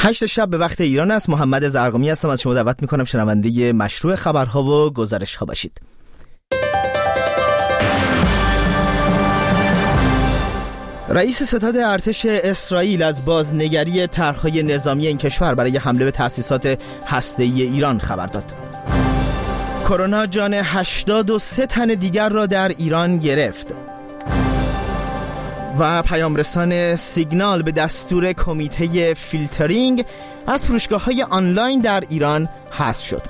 8 شب به وقت ایران است. محمد زرقامی هستم، از شما دعوت میکنم شنونده مشروع خبرها و گزارش‌ها باشید. رئیس ستاد ارتش اسرائیل از بازنگری طرح‌های نظامی این کشور برای حمله به تأسیسات هسته‌ای ایران خبر داد. کرونا جان 83 تن دیگر را در ایران گرفت. و پیامرسان سیگنال به دستور کمیته فیلترینگ از فروشگاه‌های آنلاین در ایران حذف شد.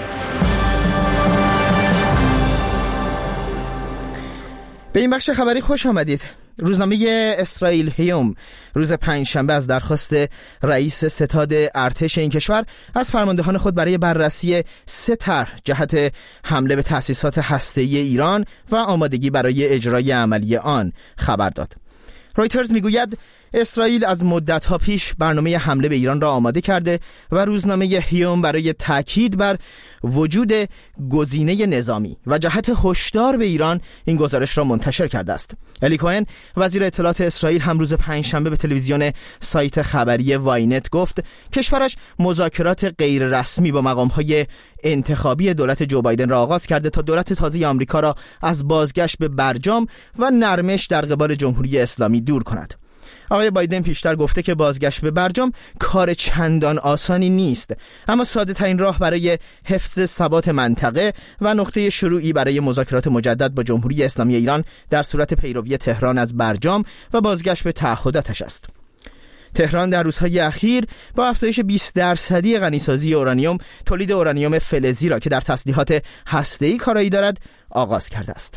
به این بخش خبری خوش آمدید. روزنامه اسرائیل هیوم روز پنجشنبه از درخواست رئیس ستاد ارتش این کشور از فرماندهان خود برای بررسی 3 طرح جهت حمله به تأسیسات هسته‌ای ایران و آمادگی برای اجرای عملی آن خبر داد. رویترز میگوید اسرائیل از مدت‌ها پیش برنامه حمله به ایران را آماده کرده و روزنامه هیوم برای تاکید بر وجود گزینه نظامی و جهت هشدار به ایران این گزارش را منتشر کرده است. الی کوهن وزیر اطلاعات اسرائیل هم روز پنجشنبه به تلویزیون سایت خبری واینت گفت کشورش مذاکرات غیر رسمی با مقام‌های انتخابی دولت جو بایدن را آغاز کرده تا دولت تازه آمریکا را از بازگشت به برجام و نرمش در قبال جمهوری اسلامی دور کند. آقای بایدن پیشتر گفته که بازگشت به برجام کار چندان آسانی نیست، اما ساده ترین راه برای حفظ ثبات منطقه و نقطه شروعی برای مذاکرات مجدد با جمهوری اسلامی ایران در صورت پیروی تهران از برجام و بازگشت به تعهداتش است. تهران در روزهای اخیر با افزایش 20% غنیسازی اورانیوم تولید اورانیوم فلزی را که در تسلیحات هسته‌ای کارایی دارد آغاز کرده است.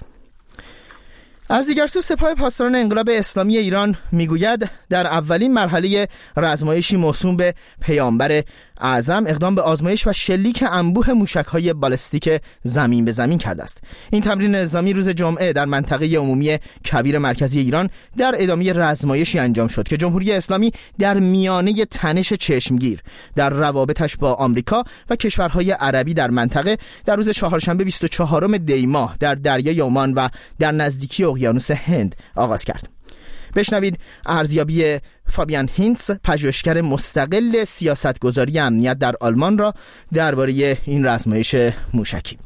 از دیگر سو سپاه پاسداران انقلاب اسلامی ایران میگوید در اولین مرحله رزمایشی موسوم به پیامبر اعظم اقدام به آزمایش و شلیک انبوه موشک‌های بالستیک زمین به زمین کرده است. این تمرین نظامی روز جمعه در منطقه عمومی کویر مرکزی ایران در ادامه رزمایشی انجام شد که جمهوری اسلامی در میانه تنش چشمگیر در روابطش با آمریکا و کشورهای عربی در منطقه در روز چهارشنبه 24 دی ماه در دریای عمان و در نزدیکی اقیانوس هند آغاز کرد. بشنوید ارزیابی فابیان هینتس، پژوهشگر مستقل سیاستگذاری امنیت در آلمان را درباره این رزمایش موشکی.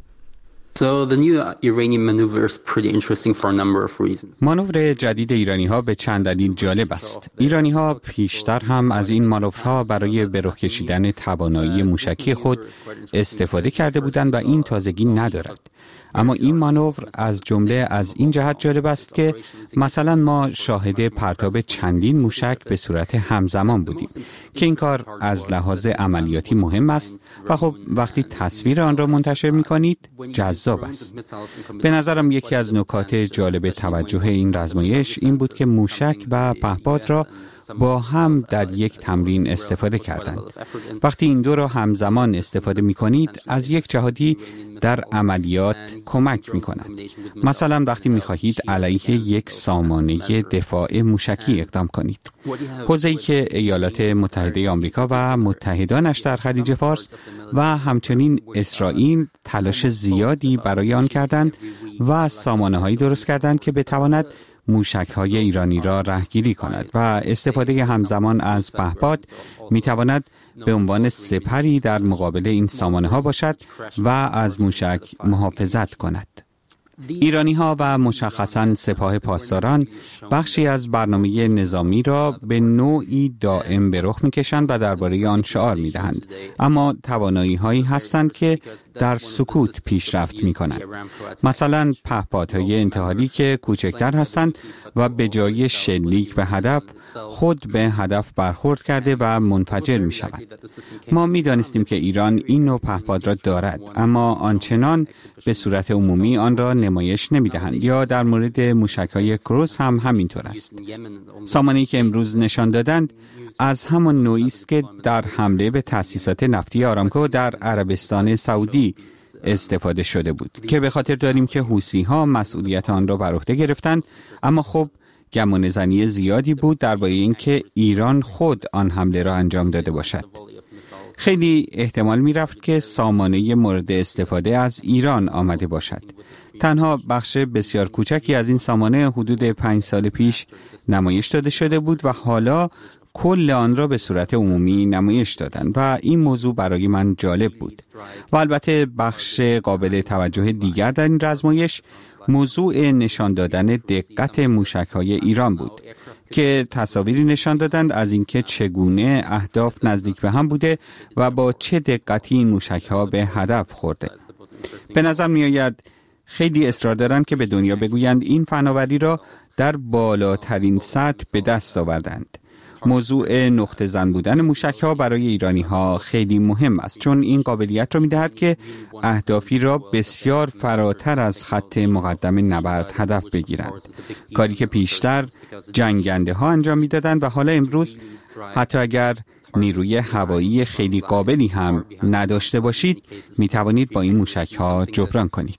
مانور جدید ایرانی‌ها به چند دلیل جالب است. ایرانی‌ها پیشتر هم از این مانورها برای به رخ کشیدن توانایی موشکی خود استفاده کرده بودند و این تازگی ندارد. اور این مانور از جمله از این جهت جالب است که مثلا ما شاهد پرتاب چندین موشک به صورت همزمان بودیم که این کار از لحاظ عملیاتی مهم است و خب وقتی تصویر آن را منتشر می کنید جذاب است. به نظرم یکی از نکات جالب توجه این رزمایش این بود که موشک و پهپاد را با هم در یک تمرین استفاده کردند. وقتی این دو را همزمان استفاده می کنید از یک جهتی در عملیات کمک می کنند. مثلا وقتی می خواهید علیه یک سامانه دفاع موشکی اقدام کنید. حوزه‌ای که ایالات متحده آمریکا و متحدانش در خلیج فارس و همچنین اسرائیل تلاش زیادی برای آن کردند و سامانه‌هایی درست کردند که بتواند موشک‌های ایرانی را رهگیری کند و استفاده همزمان از پهپاد می‌تواند به عنوان سپری در مقابل این سامانه‌ها باشد و از موشک محافظت کند. ایرانی‌ها و مشخصاً سپاه پاسداران بخشی از برنامه نظامی را به نوعی دائم به رخ می‌کشند و درباره آن شعار می‌دهند، اما توانایی‌هایی هستند که در سکوت پیشرفت می‌کنند. مثلا پهپادهای انتحاری که کوچکتر هستند و به جای شلیک به هدف خود به هدف برخورد کرده و منفجر می‌شوند. ما می‌دانستیم که ایران این نوع پهپاد را دارد، اما آنچنان به صورت عمومی آن را نمایش نمی‌دهند. یا در مورد موشک‌های کروس هم همینطور است. سامانه‌ای که امروز نشان دادند از همان نوعی است که در حمله به تأسیسات نفتی آرامکو در عربستان سعودی استفاده شده بود که به خاطر داریم که حوثی‌ها مسئولیت آن را بر عهده گرفتند، اما خب گمانه‌زنی زیادی بود درباره اینکه ایران خود آن حمله را انجام داده باشد. خیلی احتمال می‌رفت که سامانه مورد استفاده از ایران آمده باشد. تنها بخش بسیار کوچکی از این سامانه حدود 5 سال پیش نمایش داده شده بود و حالا کل آن را به صورت عمومی نمایش دادند و این موضوع برای من جالب بود. و البته بخش قابل توجه دیگر در این رزمایش موضوع نشان دادن دقت موشک‌های ایران بود که تصاویری نشان دادند از اینکه چگونه اهداف نزدیک به هم بوده و با چه دقتی این موشک‌ها به هدف خورده. به نظر می‌آید خیلی اصرار دارند که به دنیا بگویند این فناوری را در بالاترین سطح به دست آوردند. موضوع نقطه زن بودن موشک‌ها برای ایرانی‌ها خیلی مهم است، چون این قابلیت را می‌دهد که اهدافی را بسیار فراتر از خط مقدم نبرد هدف بگیرند. کاری که پیشتر جنگنده‌ها انجام می‌دادند و حالا امروز حتی اگر نیروی هوایی خیلی قابلی هم نداشته باشید، می توانید با این موشک‌ها جبران کنید.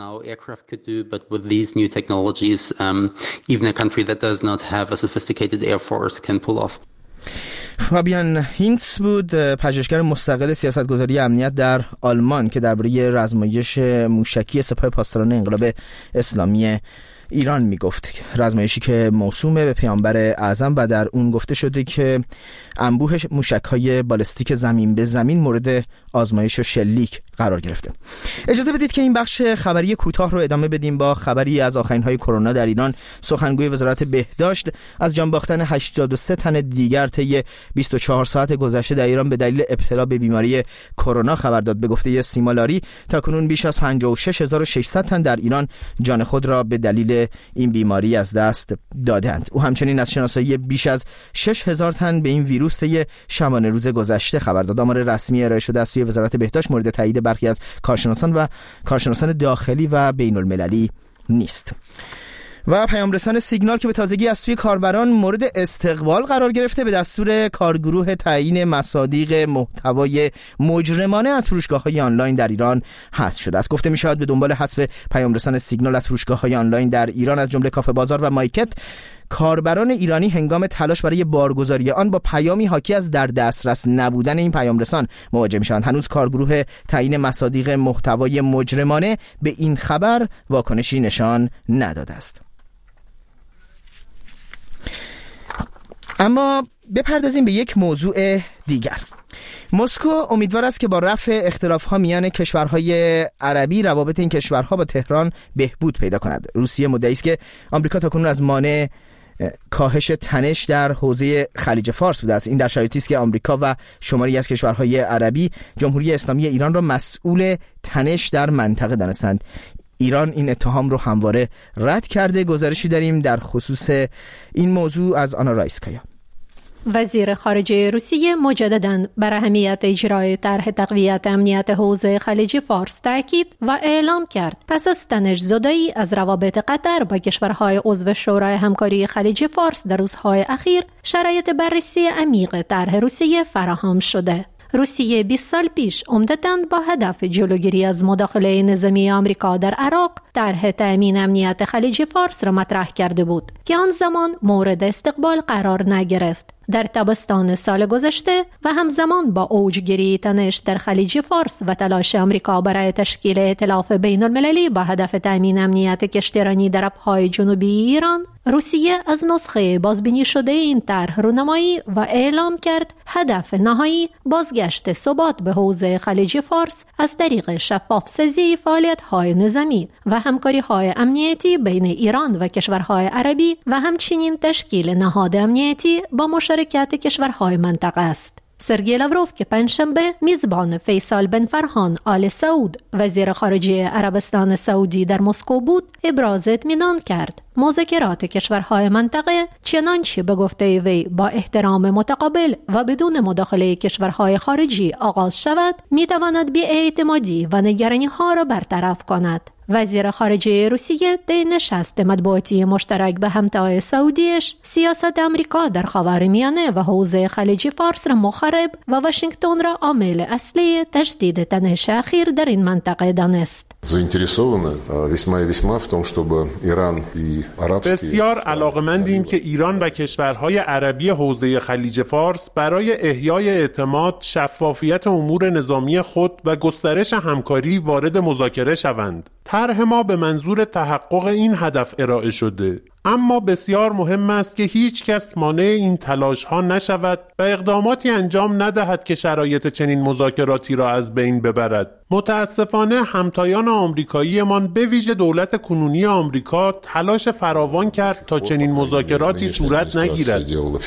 فابیان هینتس بود، پژوهشگر مستقل سیاستگذاری امنیت در آلمان که درباره رزمایش موشکی سپاه پاسداران انقلاب اسلامی ایران میگفت. رزمایشی که موسومه به پیامبر اعظم و در اون گفته شده که انبوه موشک‌های بالستیک زمین به زمین مورد آزمایش و شلیک قرار گرفته. اجازه بدید که این بخش خبری کوتاه رو ادامه بدیم با خبری از آخرین‌های کرونا در ایران. سخنگوی وزارت بهداشت از جان باختن 83 تن دیگر طی 24 ساعت گذشته در ایران به دلیل ابتلا به بیماری کرونا خبر داد. به گفته سیما لاری تاکنون بیش از 56600 تن در ایران جان خود را به دلیل این بیماری از دست دادند. او همچنین از شناسایی بیش از 6000 تن به این ویروس طی شبانه روز گذشته خبر داد. آمار رسمی ارائه شده از سوی وزارت بهداشت مورد تایید برخی از کارشناسان داخلی و بین المللی نیست. و پیامرسان سیگنال که به تازگی از سوی کاربران مورد استقبال قرار گرفته به دستور کارگروه تعیین مصادیق محتوای مجرمانه از فروشگاه‌های آنلاین در ایران حذف شده است. گفته می‌شود به دنبال حذف پیامرسان سیگنال از فروشگاه‌های آنلاین در ایران از جمله کافه بازار و مایکت، کاربران ایرانی هنگام تلاش برای بارگذاری آن با پیامی حاکی از در دسترس نبودن این پیامرسان مواجه میشن. هنوز کارگروه تعیین مصادیق محتوای مجرمانه به این خبر واکنشی نشان نداده است. اما بپردازیم به یک موضوع دیگر. مسکو امیدوار است که با رفع اختلاف‌ها میان کشورهای عربی روابط این کشورها با تهران بهبود پیدا کند. روسیه مدعی است که آمریکا تاکنون از مانع کاهش تنش در حوزه خلیج فارس بوده است. این در شرایطی است که آمریکا و شماری از کشورهای عربی جمهوری اسلامی ایران را مسئول تنش در منطقه دانستند. ایران این اتهام رو همواره رد کرده. گزارشی داریم در خصوص این موضوع از آنا رایسکایا. وزیر خارجه روسیه مجدداً بر اهمیت اجرای طرح تقویت امنیت حوزه خلیج فارس تاکید و اعلام کرد پس از تنش زدایی از روابط قطر با کشورهای عضو شورای همکاری خلیج فارس در روزهای اخیر شرایط بررسی عمیق طرح روسیه فراهم شده. روسیه 20 سال پیش عمدتاً با هدف جلوگیری از مداخله نظامی آمریکا در عراق طرح تأمین امنیت خلیج فارس را مطرح کرده بود که آن زمان مورد استقبال قرار نگرفت. در تابستان سال گذشته و همزمان با اوجگیری تنش در خلیج فارس و تلاش آمریکا برای تشکیل ائتلاف بین المللی با هدف تأمین امنیت کشتیرانی در آبهای جنوبی ایران، روسیه از نسخه بازبینی شده این طرح رونمایی و اعلام کرد هدف نهایی بازگشت ثبات به حوزه خلیج فارس از طریق شفاف سازی فعالیت‌های نظامی و همکاری‌های امنیتی بین ایران و کشورهای عربی و همچنین تشکیل نهاد امنیتی با مشارکت کشورهای منطقه است. سرگئی لاوروف که پنجشنبه میزبان فیصل بن فرحان آل سعود وزیر خارجه عربستان سعودی در مسکو بود ابراز اطمینان کرد مذاکرات کشورهای منطقه چنانچه به گفته وی با احترام متقابل و بدون مداخله کشورهای خارجی آغاز شود میتواند بی‌اعتمادی و نگرانی‌ها را برطرف کند. وزیر خارجه روسیه در نشست مطبوعاتی مشترک به همتای سعودیش سیاست آمریکا در خاورمیانه و حوزه خلیج فارس را مخرب و واشنگتن را عامل اصلی تشدید تنش اخیر در این منطقه دانست. بسیار علاقمندیم که ایران و کشورهای عربی حوزه خلیج فارس برای احیای اعتماد، شفافیت امور نظامی خود و گسترش همکاری وارد مذاکره شوند. طرح ما به منظور تحقق این هدف ارائه شده. اما بسیار مهم است که هیچ کس مانع این تلاش ها نشود و اقداماتی انجام ندهد که شرایط چنین مذاکراتی را از بین ببرد. متاسفانه همتایان آمریکاییمان به ویژه دولت کنونی آمریکا تلاش فراوان کرد تا چنین مذاکراتی صورت نگیرد.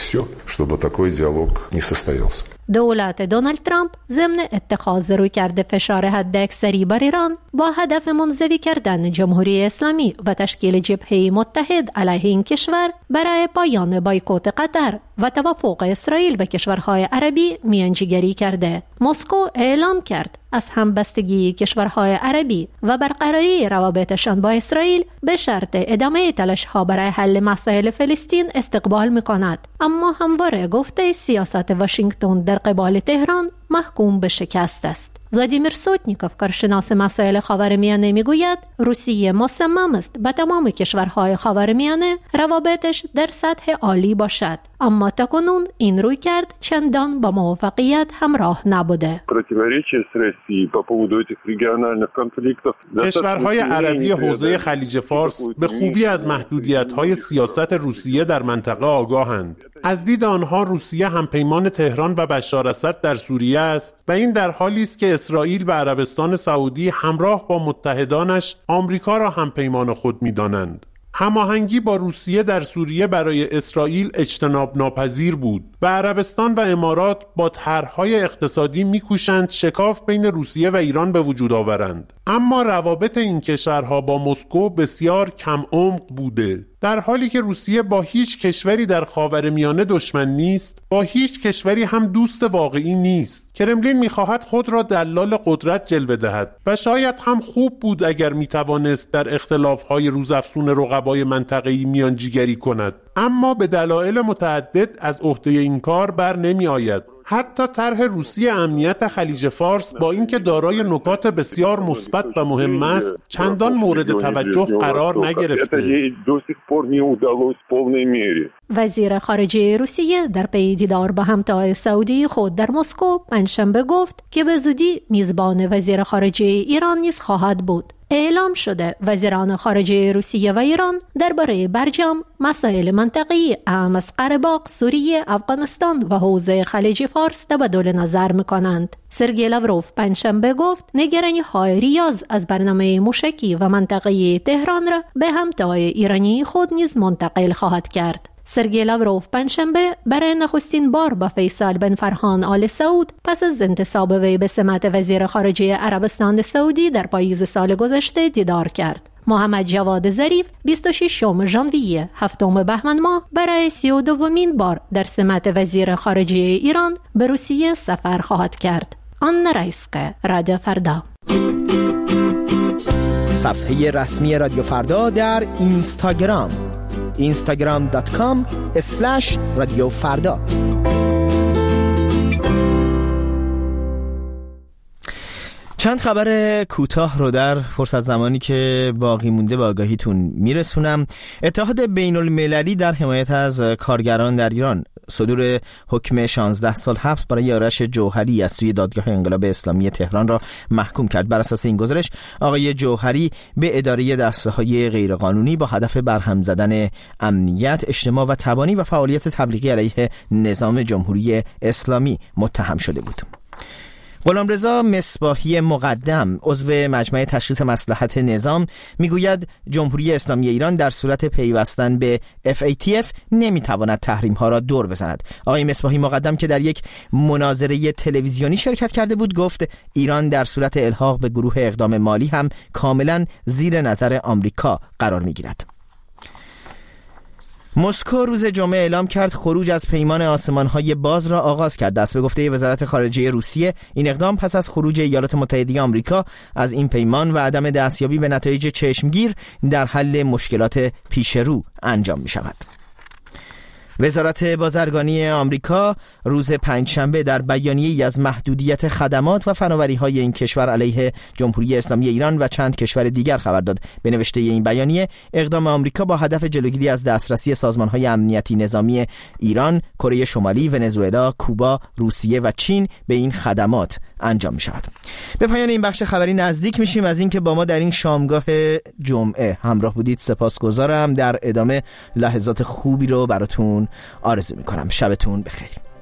دولت دونالد ترامپ ضمن اتخاذ رویکرد فشار حداکثری بر ایران با هدف منزوی کردن جمهوری اسلامی و تشکیل جبهه متحد علیه این کشور برای پایان بایکوت قطر و توافق اسرائیل و کشورهای عربی میانجیگری کرده. مسکو اعلام کرد از همبستگی کشورهای عربی و برقراری روابطشان با اسرائیل به شرط ادامه تلاش‌ها برای حل مسائل فلسطین استقبال می‌کند، اما همواره گفته سیاست واشنگتن در قبال تهران محکوم به شکست است. ولادیمیر سوتنیکوف کارشناس مسائل خاورمیانه میگوید روسیه مصمم است با تمام کشورهای خاورمیانه روابطش در سطح عالی باشد، اما تاکنون این رویکرد چندان با موفقیت همراه نبوده. کشورهای عربی حوزه خلیج فارس به خوبی از محدودیت‌های سیاست روسیه در منطقه آگاهند. از دید آنها روسیه همپیمان تهران و بشار اسد در سوریه است و این در حالی است که اسرائیل و عربستان سعودی همراه با متحدانش آمریکا را همپیمان خود می‌دانند. هماهنگی با روسیه در سوریه برای اسرائیل اجتناب ناپذیر بود و عربستان و امارات با طرح‌های اقتصادی می‌کوشند شکاف بین روسیه و ایران به وجود آورند. اما روابط این کشورها با مسکو بسیار کم عمق بوده. در حالی که روسیه با هیچ کشوری در خاورمیانه دشمن نیست، با هیچ کشوری هم دوست واقعی نیست. کرملین می‌خواهد خود را دلال قدرت جلوه دهد و شاید هم خوب بود اگر می‌توانست در اختلاف‌های روزافزون رقبای منطقه‌ای میانجیگری کند، اما به دلایل متعدد از عهده این کار بر نمی‌آید. حتی طرح روسیه امنیت خلیج فارس با اینکه دارای نکات بسیار مثبت و مهم است، چندان مورد توجه قرار نگرفته. وزیر خارجه روسیه در پی دیدار با همتای سعودی خود در مسکو پنجشنبه گفت که به زودی میزبان وزیر خارجه ایران نیز خواهد بود. اعلام شده وزیران خارجه روسیه و ایران درباره برجام مسائل منطقه‌ای اهم از قره باغ، سوریه، افغانستان و حوزه خلیج فارس تبادل نظر می‌کنند. سرگئی لاوروف پنجشنبه گفت نگرانی‌های ریاض از برنامه موشکی و منطقه‌ای تهران را به همتای ایرانی خود نیز منتقل خواهد کرد. سرگئی لاوروف پنجشنبه برای نخستین بار با فیصل بن فرحان آل سعود پس از انتصاب وی به سمت وزیر خارجه عربستان سعودی در پاییز سال گذشته دیدار کرد. محمد جواد ظریف 26 ژانویه 7 بهمن ماه برای 32مین بار در سمت وزیر خارجه ایران به روسیه سفر خواهد کرد. آن رایسکه، رادیو فردا. صفحه رسمی رادیو فردا در اینستاگرام instagram.com/رادیو فردا. چند خبر کوتاه رو در فرصت زمانی که باقی مونده به آگاهیتون میرسونم. اتحاد بین المللی در حمایت از کارگران در ایران صدور حکم 16 سال حبس برای آرش جوهری از سوی دادگاه انقلاب اسلامی تهران را محکوم کرد. بر اساس این گزارش آقای جوهری به اداره دسته‌های غیرقانونی با هدف برهم زدن امنیت، اجتماع و تبانی و فعالیت تبلیغی علیه نظام جمهوری اسلامی متهم شده بود. غلامرضا مصباحی مقدم عضو مجمع تشخیص مصلحت نظام میگوید جمهوری اسلامی ایران در صورت پیوستن به FATF نمیتواند تحریم‌ها را دور بزند. آقای مصباحی مقدم که در یک مناظره تلویزیونی شرکت کرده بود گفت ایران در صورت الحاق به گروه اقدام مالی هم کاملا زیر نظر آمریکا قرار میگیرد. مسکو روز جمعه اعلام کرد خروج از پیمان آسمان‌های باز را آغاز کرد. دست به گفته وزارت خارجه روسیه این اقدام پس از خروج ایالات متحده آمریکا از این پیمان و عدم دستیابی به نتایج چشمگیر در حل مشکلات پیش رو انجام می‌شود. وزارت بازرگانی آمریکا روز پنجشنبه در بیانیه‌ای از محدودیت خدمات و فناوری‌های این کشور علیه جمهوری اسلامی ایران و چند کشور دیگر خبر داد. به نوشته این بیانیه اقدام آمریکا با هدف جلوگیری از دسترسی سازمان‌های امنیتی نظامی ایران، کره شمالی، ونزوئلا، کوبا، روسیه و چین به این خدمات انجام می شود. به پایان این بخش خبری نزدیک میشیم. از اینکه با ما در این شامگاه جمعه همراه بودید سپاسگزارم. در ادامه لحظات خوبی رو براتون آرزو می کنم. شبتون بخیر.